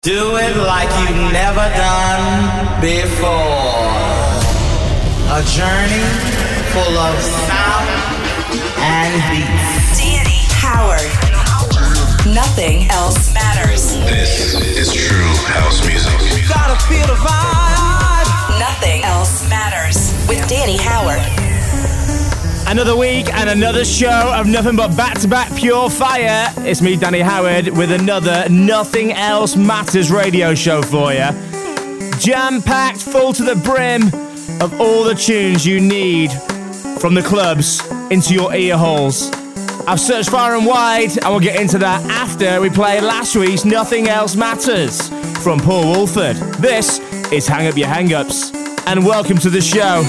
Do it like you've never done before. A journey full of sound and beats. Danny Howard. Nothing else matters. This is true house music. Gotta feel the vibe. Nothing else matters with Danny Howard. Another week and another show of nothing but back-to-back pure fire. It's me, Danny Howard, with another Nothing Else Matters radio show for you. Jam-packed, full to the brim of all the tunes you need from the clubs into your ear holes. I've searched far and wide, and we'll get into that after we play last week's Nothing Else Matters from Paul Woolford. This is Hang Up Your Hang-Ups, and welcome to the show.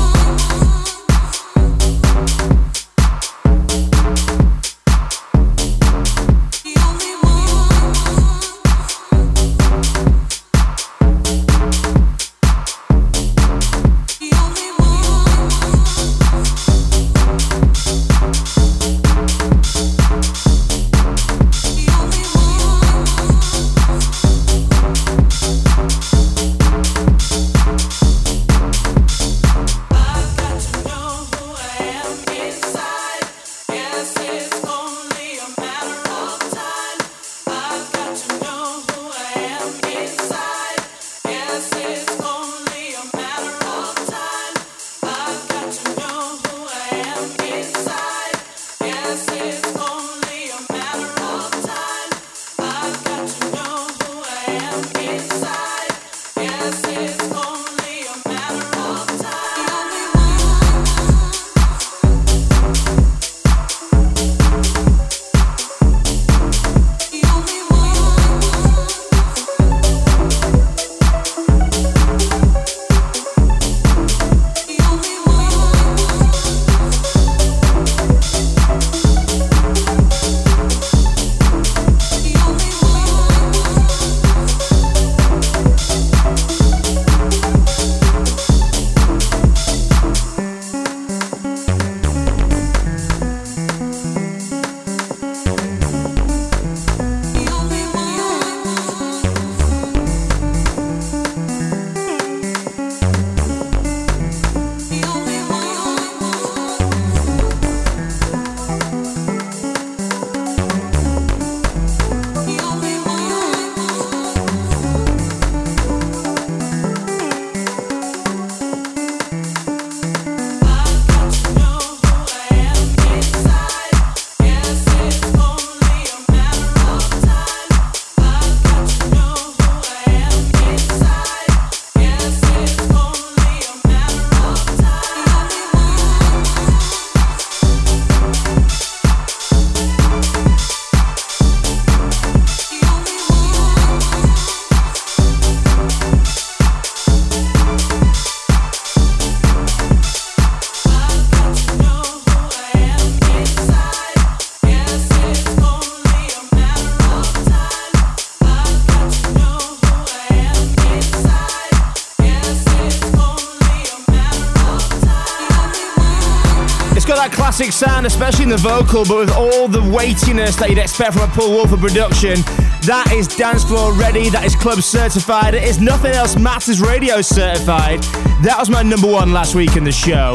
Classic sound, especially in the vocal, but with all the weightiness that you'd expect from a Paul Woolford production. That is dance floor ready, that is club certified, it is Nothing Else Matters radio certified. That was my number one last week in the show.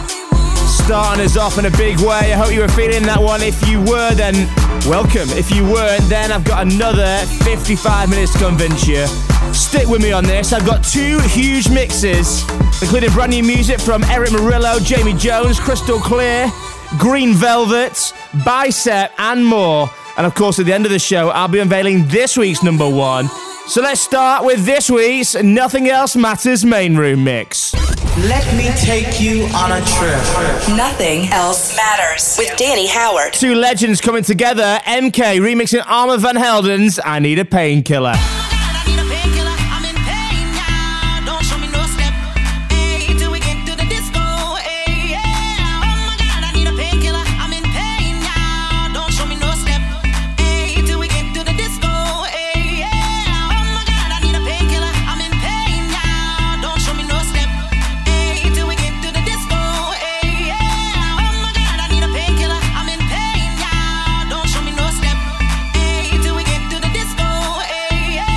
Starting us off in a big way. I hope you were feeling that one. If you were, then welcome. If you weren't, then I've got another 55 minutes to convince you. Stick with me on this. I've got two huge mixes, including brand new music from Eric Murillo, Jamie Jones, Crystal Clear, Green Velvet, Bicep, and more. And of course, at the end of the show, I'll be unveiling this week's number one. So let's start with this week's Nothing Else Matters main room mix. Let me take you on a trip. Nothing Else Matters with Danny Howard. Two legends coming together. MK remixing Armand Van Helden's I Need a Painkiller. Hey,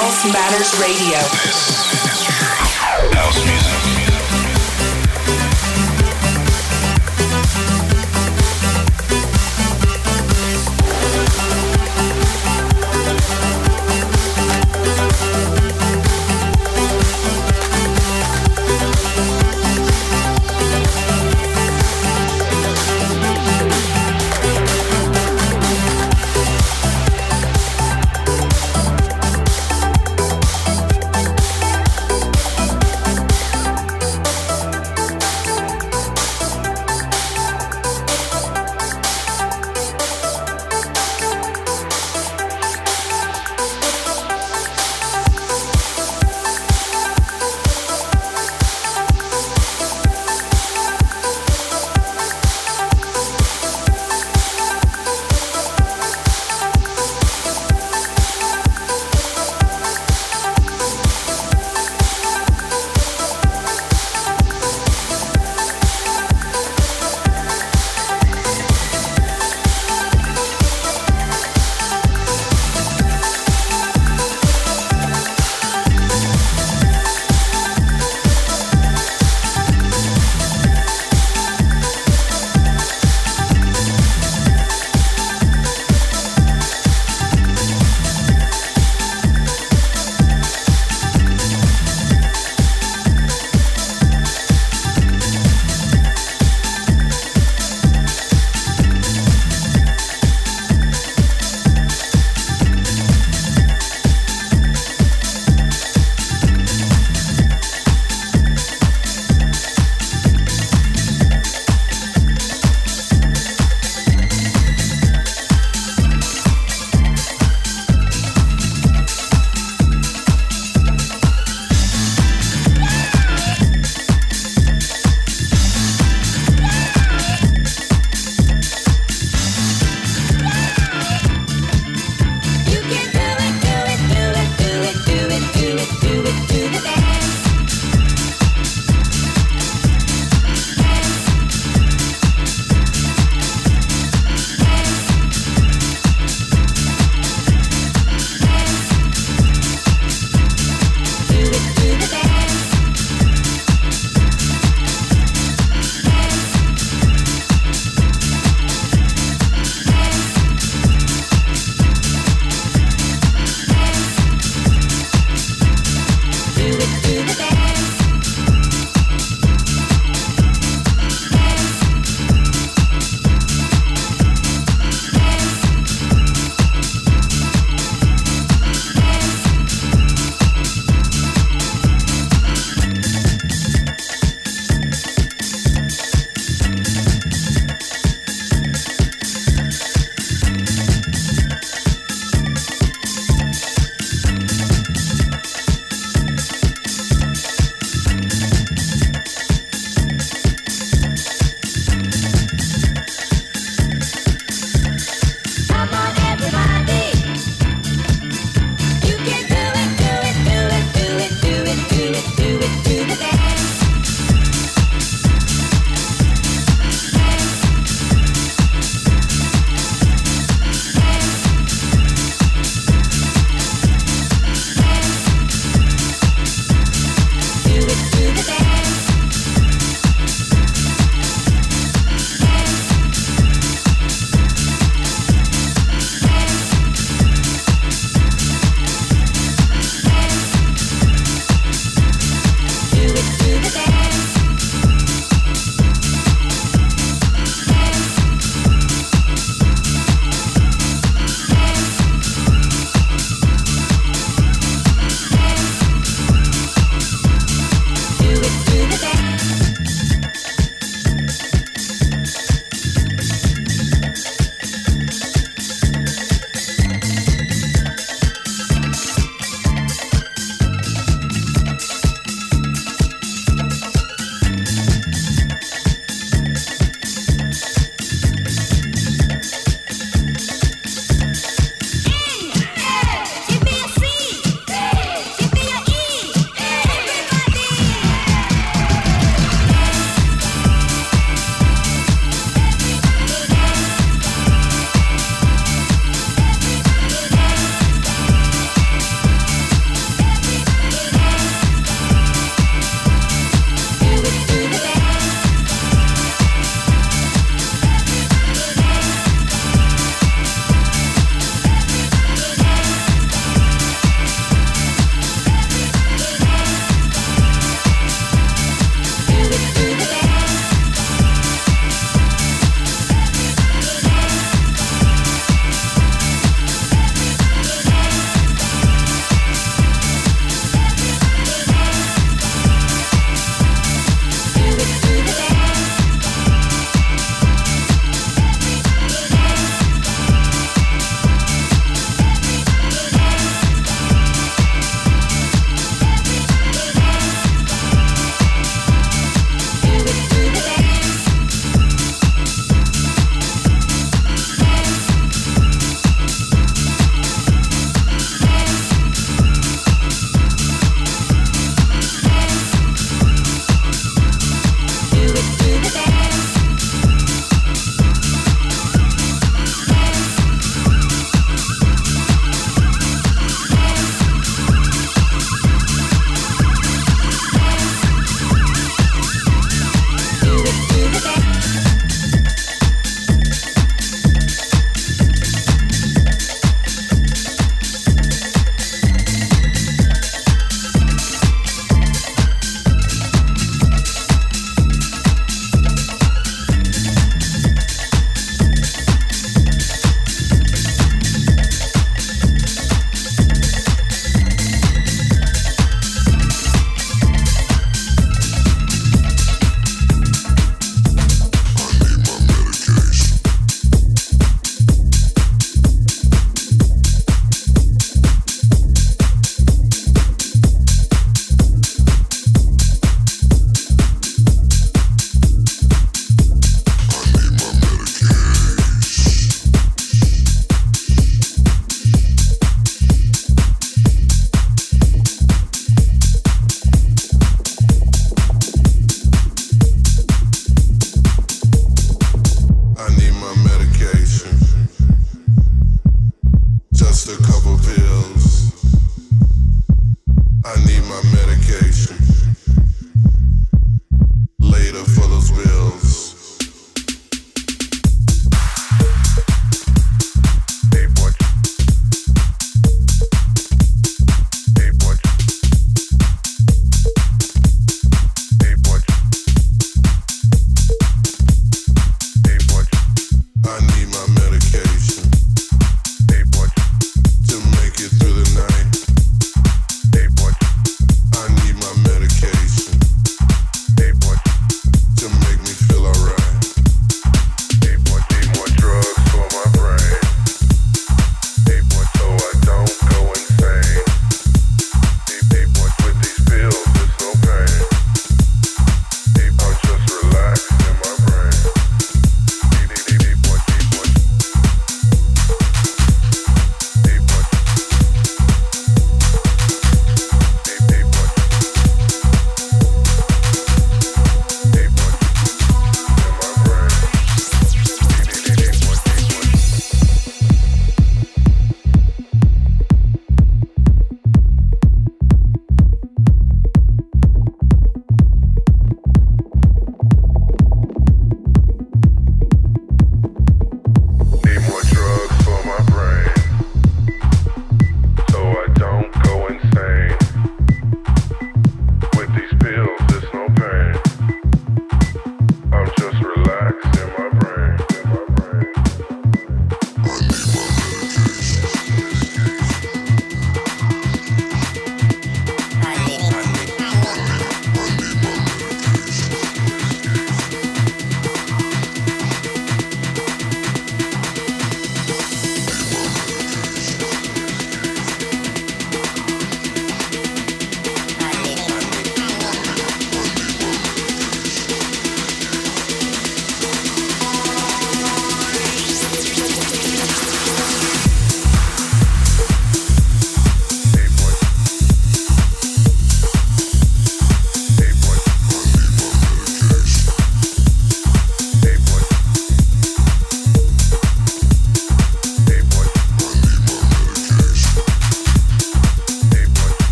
Else Matters Radio. This is true house music.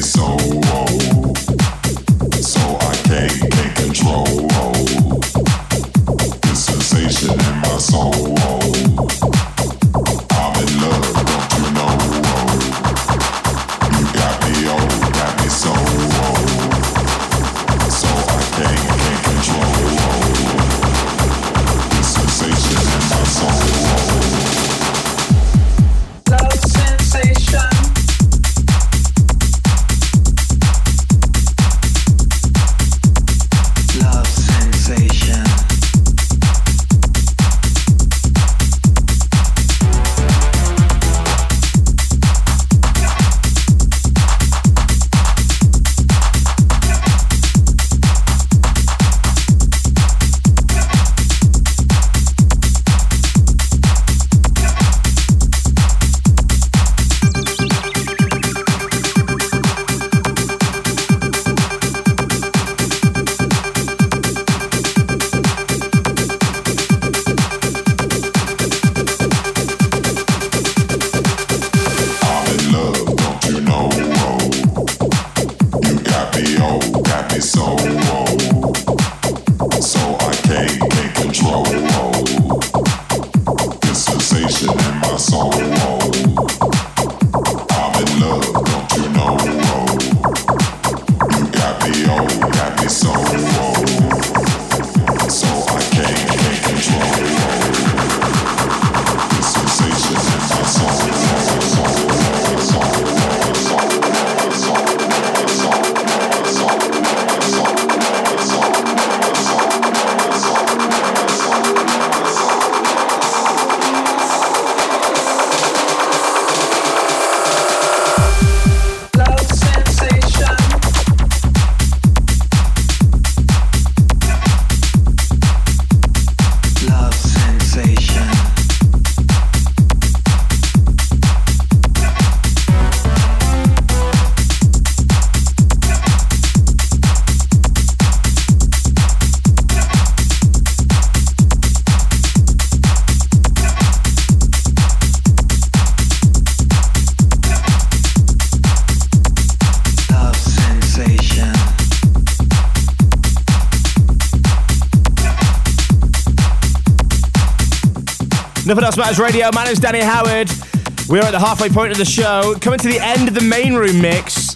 Nothing Else Matters Radio. My name's Danny Howard. We're at the halfway point of the show, coming to the end of the main room mix.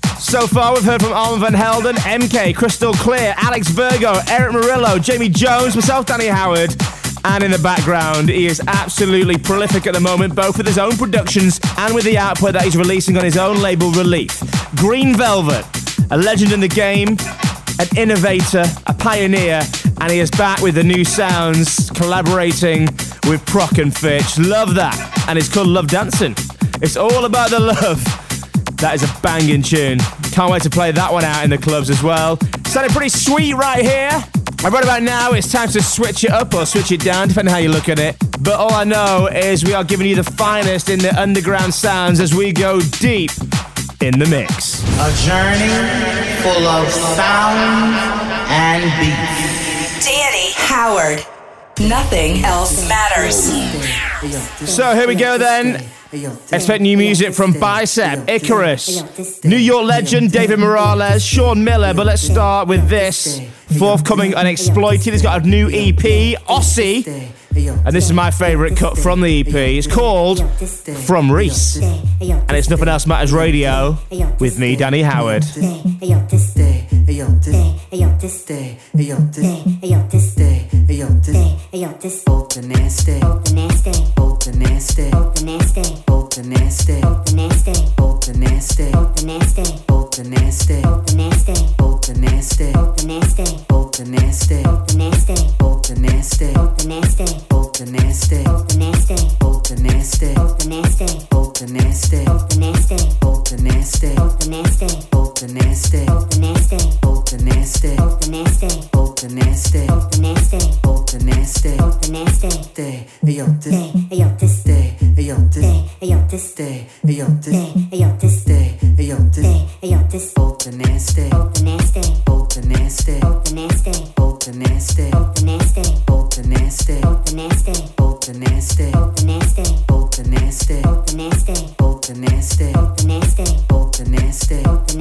So far, we've heard from Armand Van Helden, MK, Crystal Clear, Alex Virgo, Eric Murillo, Jamie Jones, myself, Danny Howard. And in the background, he is absolutely prolific at the moment, both with his own productions and with the output that he's releasing on his own label, Relief. Green Velvet, a legend in the game, an innovator, a pioneer, and he is back with the new sounds, collaborating with Proc and Fitch. Love that. And it's called Love Dancing. It's all about the love. That is a banging tune. Can't wait to play that one out in the clubs as well. Sounding pretty sweet right here. And right about now, it's time to switch it up or switch it down, depending how you look at it. But all I know is we are giving you the finest in the underground sounds as we go deep in the mix. A journey full of sound and beats. Danny Howard. Nothing else matters. So here we go then. Expect new music from Bicep, Icarus, New York legend David Morales, Sean Miller, but let's start with this. Forthcoming Unexploited, he's got a new EP, Aussie, and this is my favourite cut from the EP. It's called From Reese, and it's Nothing Else Matters Radio with me, Danny Howard. Both the nasty.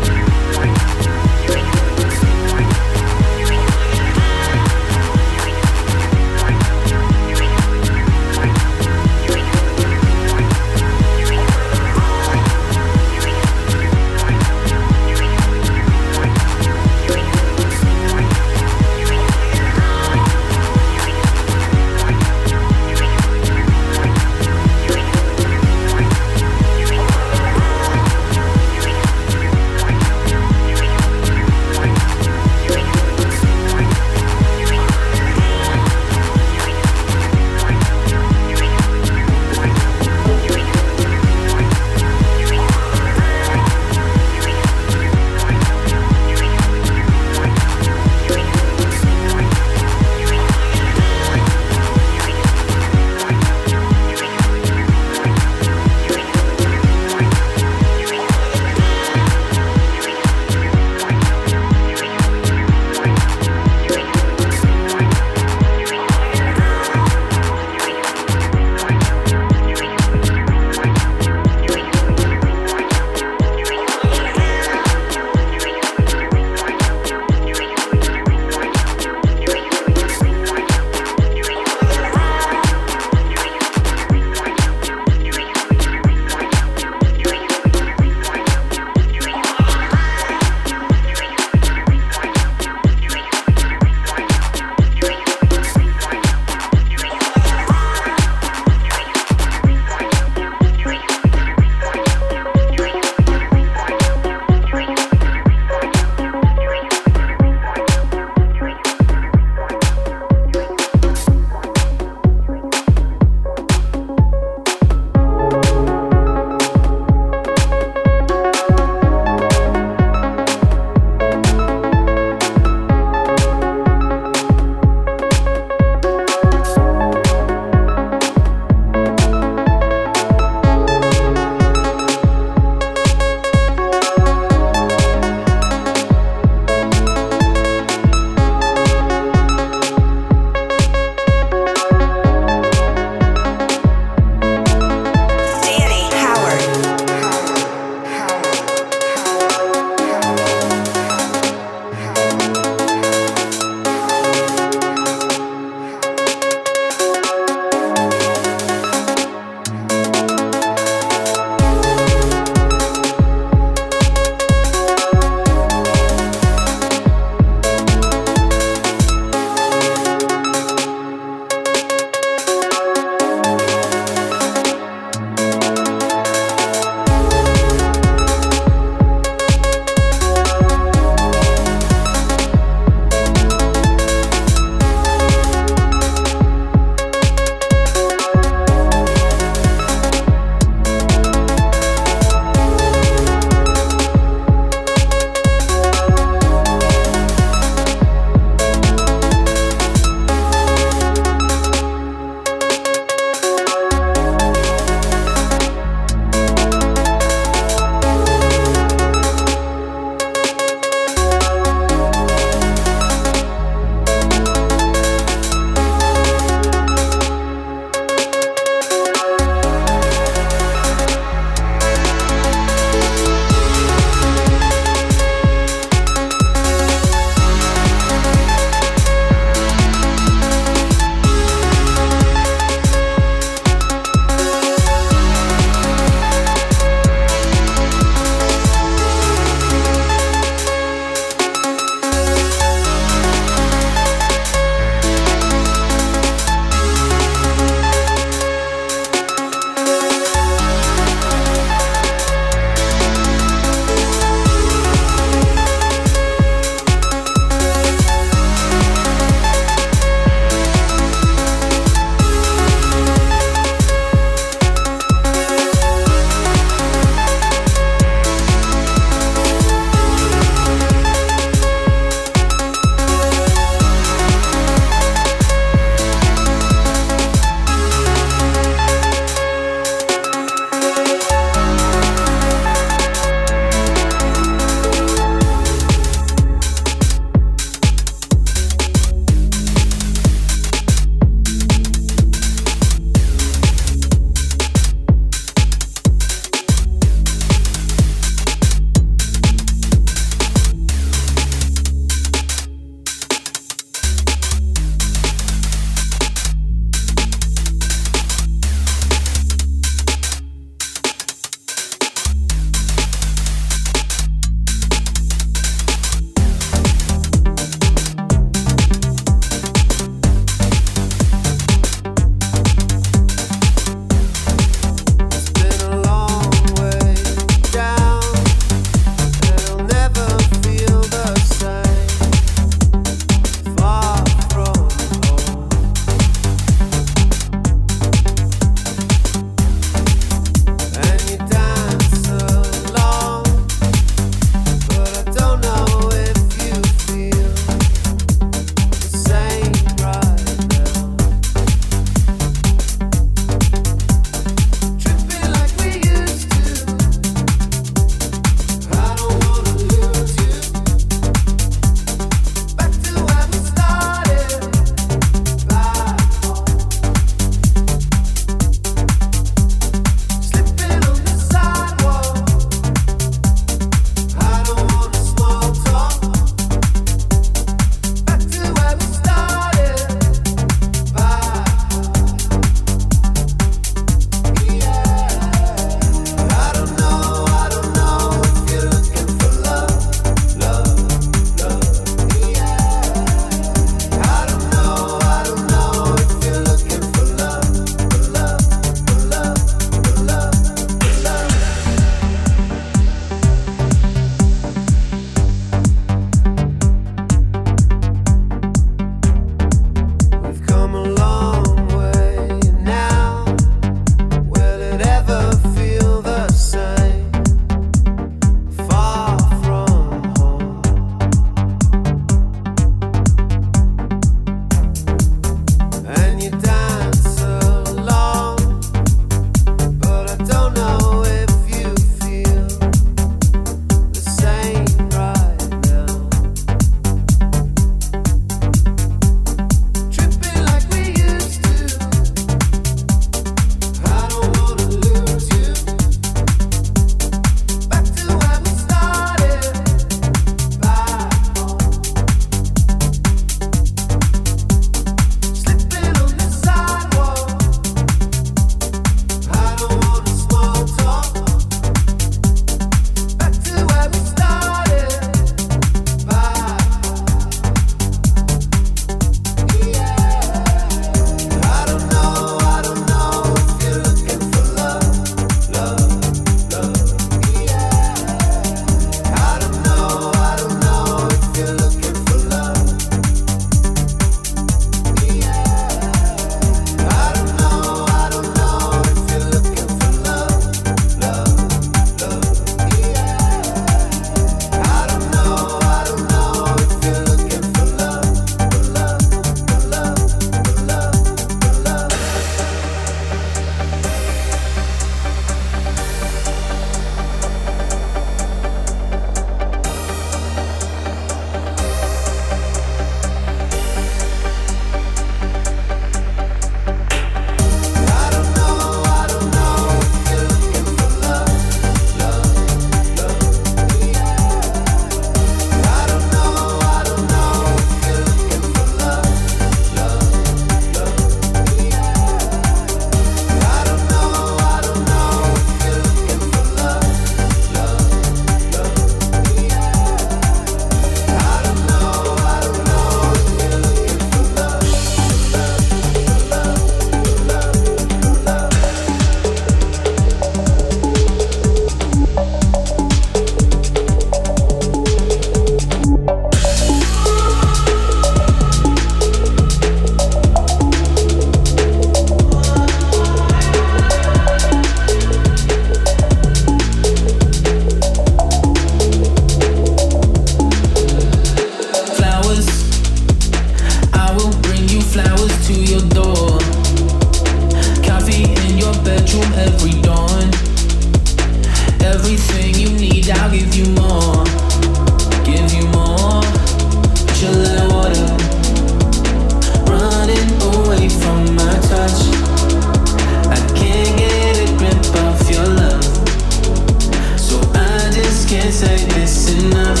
can't say it's enough.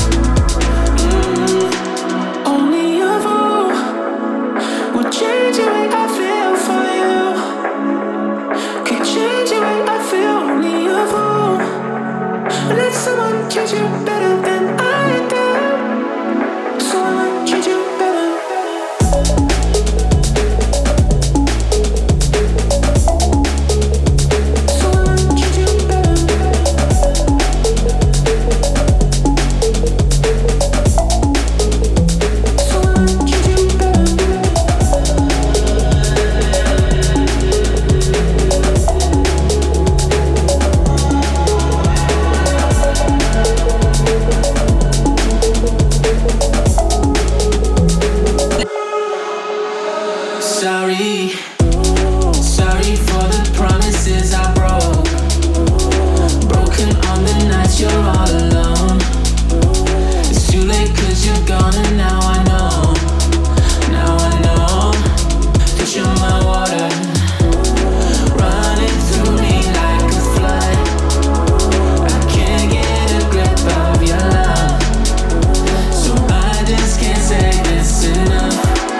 Only a fool would change the way I feel for you. Could change the way I feel. Only a fool would let someone treat you better than I do. Someone treat you better. Sorry for the promises I broke. Broken on the nights you're all alone. It's too late 'cause you're gone and now I know. Now I know that you're my water, running through me like a flood. I can't get a grip of your love, so I just can't say it's enough.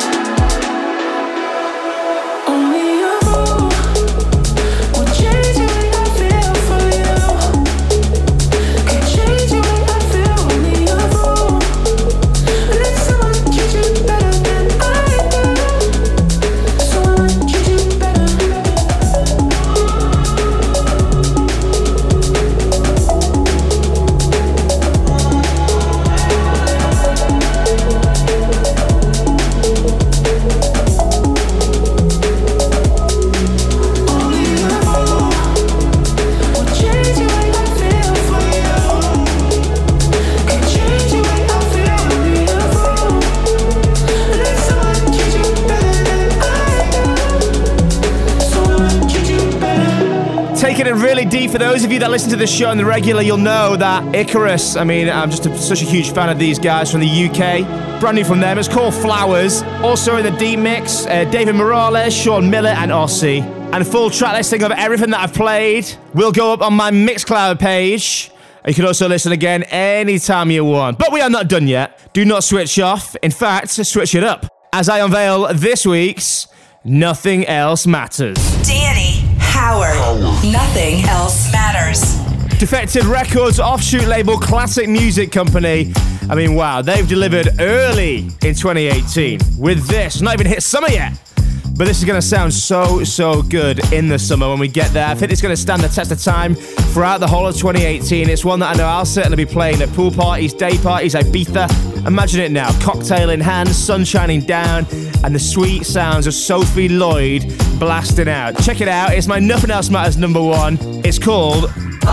Taking it really deep, for those of you that listen to the show on the regular, you'll know that Icarus, I mean, I'm just such a huge fan of these guys from the UK. Brand new from them, it's called Flowers. Also in the deep mix, David Morales, Sean Miller and Ossie. And full track listing of everything that I've played will go up on my Mixcloud page. You can also listen again anytime you want. But we are not done yet. Do not switch off. In fact, switch it up, as I unveil this week's Nothing Else Matters. Danny Howard. Nothing Else Matters. Defected Records offshoot label Classic Music Company. I mean, wow, they've delivered early in 2018 with this. Not even hit summer yet. But this is going to sound so good in the summer when we get there. I think it's going to stand the test of time throughout the whole of 2018. It's one that I know I'll certainly be playing at pool parties, day parties, Ibiza. Imagine it now, cocktail in hand, sun shining down, and the sweet sounds of Sophie Lloyd blasting out. Check it out, it's my Nothing Else Matters #1. It's called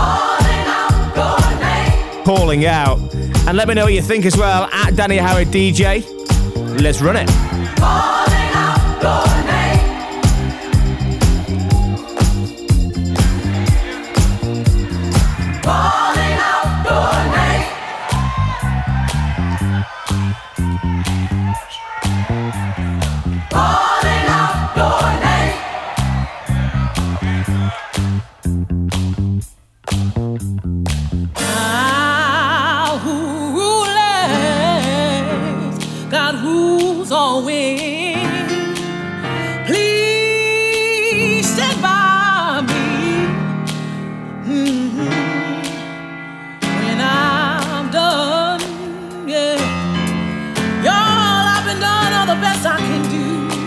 Calling Out. And let me know what you think as well at Danny Howard DJ. Let's run it. Calling out your name. Calling out your name. Calling out your name. Now who ruleth? God rules always. Please stand by me when I'm done. Yeah, y'all, I've been done all the best I can do.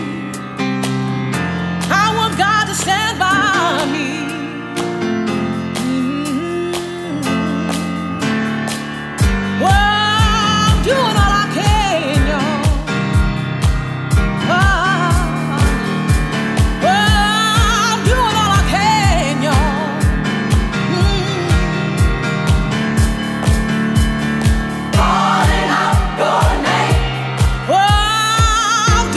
I want God to stand by me. Well, I'm doing all I can, y'all. Well, I'm doing all I can, y'all. Calling out your name. Well, I'm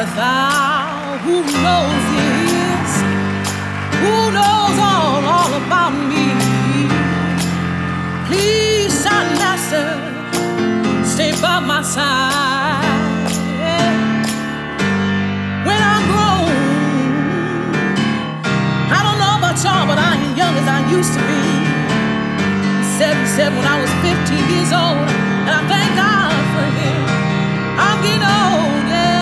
thou who knows this, who knows all about me. Please, Son Master, stay by my side. When I'm grown, I don't know about y'all, but I ain't young as I used to be. 77 when I was 15 years old, and I thank God for him. I'm getting old, yeah.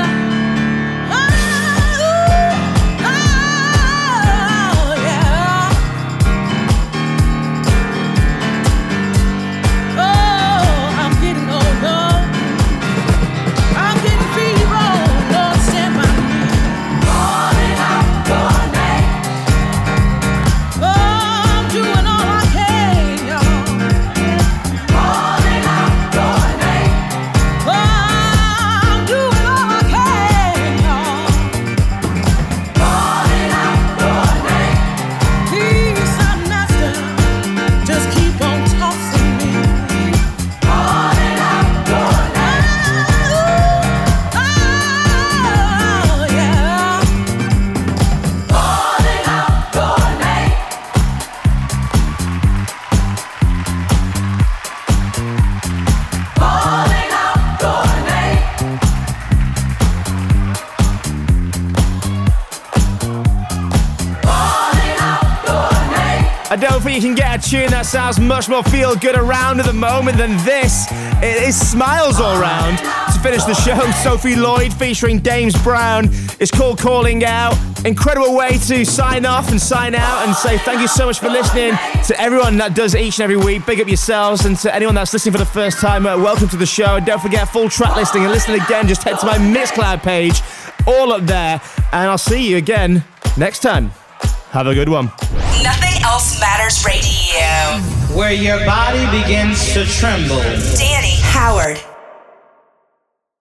I don't think you can get a tune that sounds much more feel-good around at the moment than this. It is Smiles All Round. To finish the show, Sophie Lloyd featuring James Brown. It's called Calling Out. Incredible way to sign off and sign out and say thank you so much for listening. To everyone that does it each and every week, big up yourselves. And to anyone that's listening for the first time, welcome to the show. And don't forget full track listing and listen again. Just head to my Mixcloud page, all up there. And I'll see you again next time. Have a good one. Nothing Else Matters Radio. Where your body begins to tremble. Danny Howard.